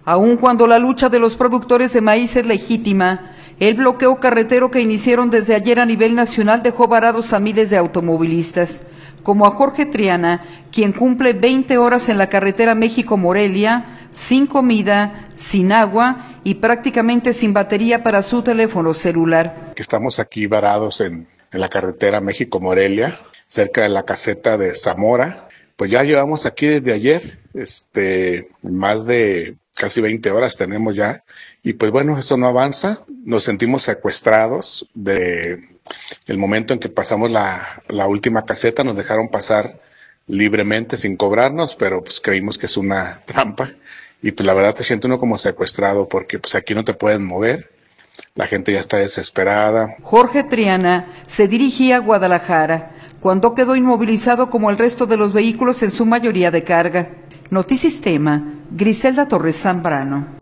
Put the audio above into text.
Aun cuando la lucha de los productores de maíz es legítima, el bloqueo carretero que iniciaron desde ayer a nivel nacional dejó varados a miles de automovilistas, como a Jorge Triana, quien cumple 20 horas en la carretera México-Morelia, sin comida, sin agua y prácticamente sin batería para su teléfono celular. Estamos aquí varados en la carretera México-Morelia, cerca de la caseta de Zamora. Pues ya llevamos aquí desde ayer, más de casi 20 horas tenemos ya, y pues bueno, esto no avanza, nos sentimos secuestrados de el momento en que pasamos la última caseta, nos dejaron pasar libremente sin cobrarnos, pero pues creímos que es una trampa, y pues la verdad te siente uno como secuestrado, porque pues aquí no te pueden mover, la gente ya está desesperada. Jorge Triana se dirigía a Guadalajara, cuando quedó inmovilizado como el resto de los vehículos, en su mayoría de carga. Notisistema, Griselda Torres Zambrano.